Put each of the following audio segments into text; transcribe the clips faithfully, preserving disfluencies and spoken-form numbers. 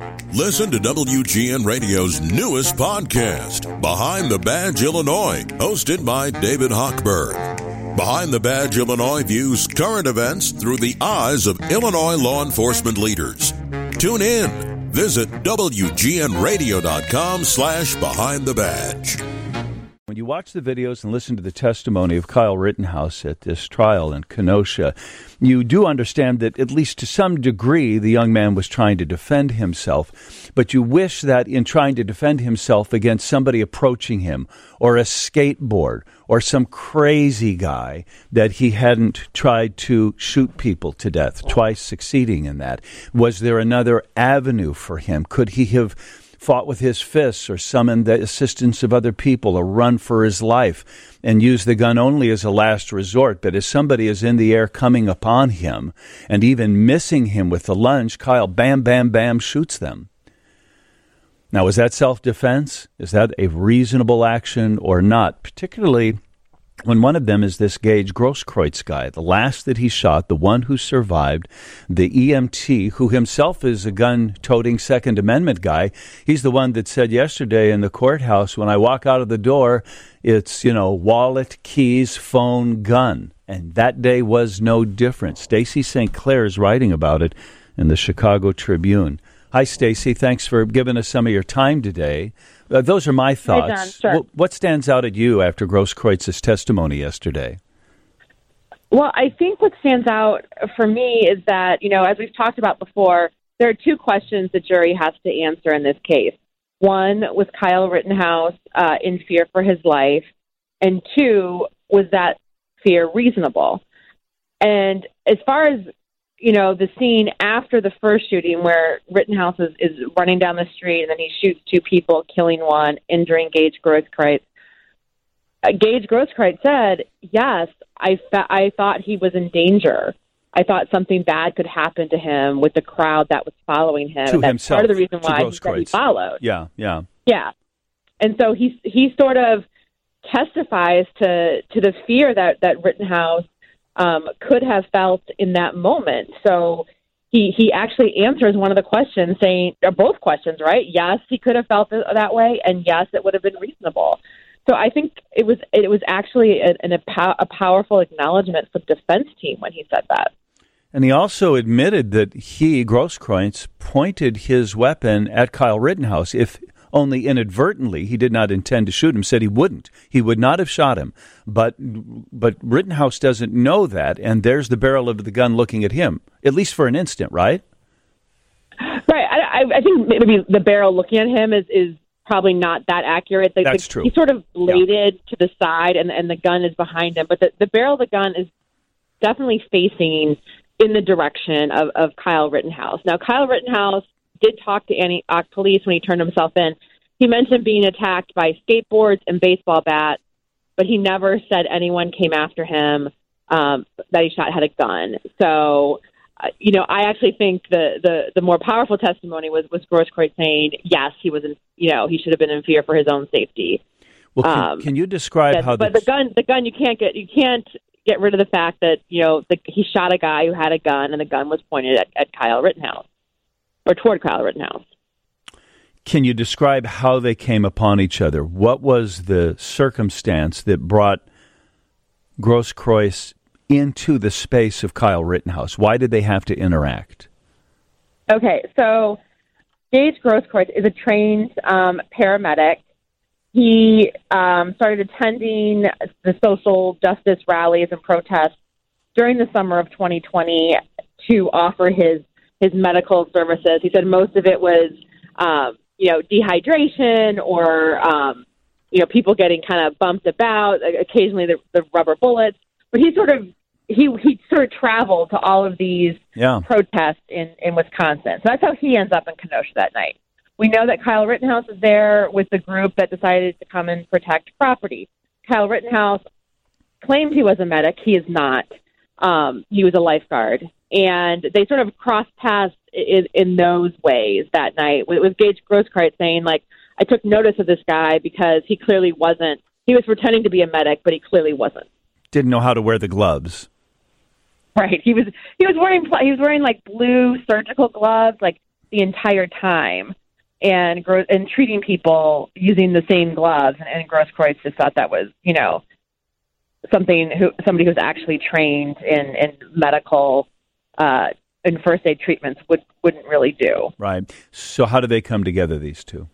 Listen to W G N Radio's newest podcast, Behind the Badge Illinois, hosted by David Hochberg. Behind the Badge Illinois views current events through the eyes of Illinois law enforcement leaders. Tune in. Visit W G N radio dot com slash behind the badge. When you watch the videos and listen to the testimony of Kyle Rittenhouse at this trial in Kenosha, you do understand that at least to some degree the young man was trying to defend himself. But you wish that in trying to defend himself against somebody approaching him or a skateboard or some crazy guy that he hadn't tried to shoot people to death, twice succeeding in that. Was there another avenue for him? Could he have fought with his fists or summoned the assistance of other people or run for his life and use the gun only as a last resort? But as somebody is in the air coming upon him and even missing him with the lunge, Kyle bam, bam, bam shoots them. Now, is that self-defense? Is that a reasonable action or not? Particularly when one of them is this Gage Grosskreutz guy, the last that he shot, the one who survived, the E M T, who himself is a gun-toting Second Amendment guy. He's the one that said yesterday in the courthouse, when I walk out of the door, it's, you know, wallet, keys, phone, gun. And that day was no different. Stacey Saint Clair is writing about it in the Chicago Tribune. Hi, Stacey. Thanks for giving us some of your time today. Uh, those are my thoughts. Hey, John, sure. What, what stands out at you after Grosskreutz's testimony yesterday? Well, I think what stands out for me is that, you know, as we've talked about before, there are two questions the jury has to answer in this case. One, was Kyle Rittenhouse uh, in fear for his life? And two, was that fear reasonable? And as far as, you know, the scene after the first shooting where Rittenhouse is, is running down the street and then he shoots two people, killing one, injuring Gage Grosskreutz. Uh, Gage Grosskreutz said, yes, I, fa- I thought he was in danger. I thought something bad could happen to him with the crowd that was following him. To and that's himself, part of the reason to why he, said he followed. Yeah, yeah. Yeah. And so he, he sort of testifies to, to the fear that, that Rittenhouse Um, could have felt in that moment. So he he actually answers one of the questions, saying, or both questions, right? Yes, he could have felt it that way, and yes, it would have been reasonable. So I think it was it was actually a, an, a powerful acknowledgement for the defense team when he said that. And he also admitted that he, Grosskreutz, pointed his weapon at Kyle Rittenhouse. If only inadvertently, he did not intend to shoot him, said he wouldn't. He would not have shot him. But but Rittenhouse doesn't know that, and there's the barrel of the gun looking at him, at least for an instant, right? Right. I, I think maybe the barrel looking at him is, is probably not that accurate. The, That's the, true. He's sort of bladed yeah. to the side, and, and the gun is behind him. But the, the barrel of the gun is definitely facing in the direction of, of Kyle Rittenhouse. Now, Kyle Rittenhouse did talk to Antioch police when he turned himself in. He mentioned being attacked by skateboards and baseball bats, but he never said anyone came after him, um, that he shot had a gun. So, uh, you know, I actually think the, the, the more powerful testimony was, was Grosskreutz saying, yes, he was, in, you know, he should have been in fear for his own safety. Well, can, um, can you describe but, how But the... the gun, the gun, you can't get, you can't get rid of the fact that, you know, the, he shot a guy who had a gun, and the gun was pointed at, at Kyle Rittenhouse. Or toward Kyle Rittenhouse. Can you describe how they came upon each other? What was the circumstance that brought Grosskreutz into the space of Kyle Rittenhouse? Why did they have to interact? Okay, so Gage Grosskreutz is a trained um, paramedic. He um, started attending the social justice rallies and protests during the summer of twenty twenty to offer his his medical services. He said most of it was, um, you know, dehydration or, um, you know, people getting kind of bumped about, occasionally the, the rubber bullets. But he sort of, he he sort of traveled to all of these yeah. protests in, in Wisconsin. So that's how he ends up in Kenosha that night. We know that Kyle Rittenhouse is there with the group that decided to come and protect property. Kyle Rittenhouse claimed he was a medic. He is not. Um, he was a lifeguard. And they sort of crossed paths in, in those ways that night with, with Gage Grosskreutz saying, like, I took notice of this guy because he clearly wasn't, he was pretending to be a medic, but he clearly wasn't. Didn't know how to wear the gloves. Right. He was, he was wearing, he was wearing like blue surgical gloves, like the entire time and Gro- and treating people using the same gloves. And, and Grosskreutz just thought that was, you know, something who somebody who's actually trained in, in medical uh, and first aid treatments would, wouldn't really do. Right. So how do they come together, these two?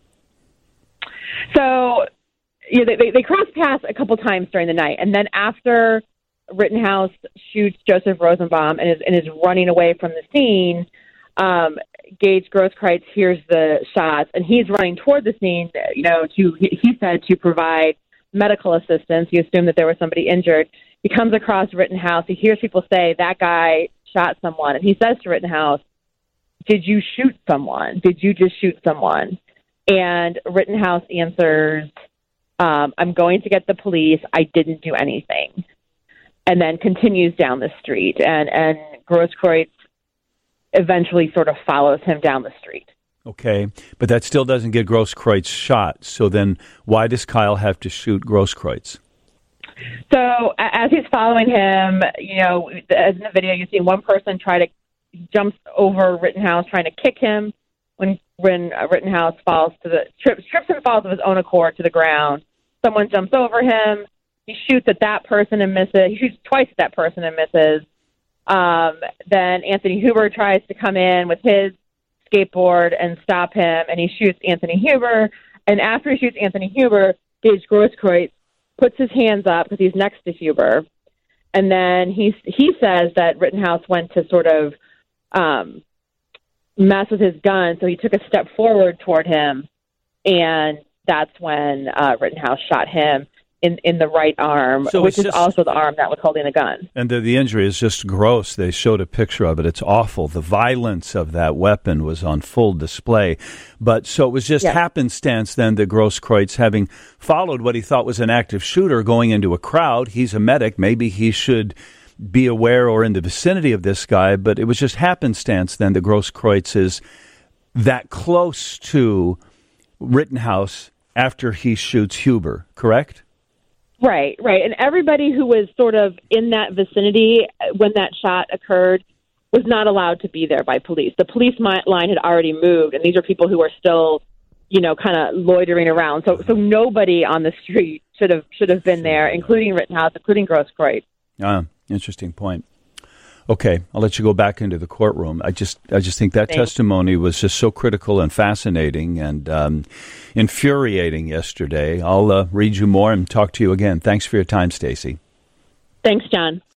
So, you know, they, they cross paths a couple times during the night. And then after Rittenhouse shoots Joseph Rosenbaum and is, and is running away from the scene, um, Gage Grosskreutz hears the shots, and he's running toward the scene, you know, to, he said, to provide medical assistance. He assumed that there was somebody injured. He comes across Rittenhouse. He hears people say, that guy shot someone. And he says to Rittenhouse, did you shoot someone? Did you just shoot someone? And Rittenhouse answers, um, I'm going to get the police. I didn't do anything. And then continues down the street. And, and Grosskreutz eventually sort of follows him down the street. Okay, but that still doesn't get Grosskreutz shot. So then why does Kyle have to shoot Grosskreutz? So as he's following him, you know, as in the video, you see one person try to jump over Rittenhouse, trying to kick him. When when uh, Rittenhouse falls to the trips, trips and falls of his own accord to the ground, someone jumps over him. He shoots at that person and misses. He shoots twice at that person and misses. Um, then Anthony Huber tries to come in with his skateboard and stop him, and he shoots Anthony Huber. And after he shoots Anthony Huber, Gage Grosskreutz puts his hands up because he's next to Huber, and then he he says that Rittenhouse went to sort of um, mess with his gun, so he took a step forward toward him, and that's when uh, Rittenhouse shot him in, in the right arm, so which is just, also the arm that was holding the gun. And the, the injury is just gross. They showed a picture of it. It's awful. The violence of that weapon was on full display. But so it was just yeah. happenstance then that Grosskreutz, having followed what he thought was an active shooter going into a crowd, he's a medic, maybe he should be aware or in the vicinity of this guy, but it was just happenstance then that Grosskreutz is that close to Rittenhouse after he shoots Huber, correct? Right, right. And everybody who was sort of in that vicinity when that shot occurred was not allowed to be there by police. The police line had already moved, and these are people who are still, you know, kind of loitering around. So so nobody on the street should have should have been there, including Rittenhouse, including Grosskreutz. Ah, interesting point. Okay, I'll let you go back into the courtroom. I just I just think that Thanks. testimony was just so critical and fascinating and um, infuriating yesterday. I'll uh, read you more and talk to you again. Thanks for your time, Stacey. Thanks, John.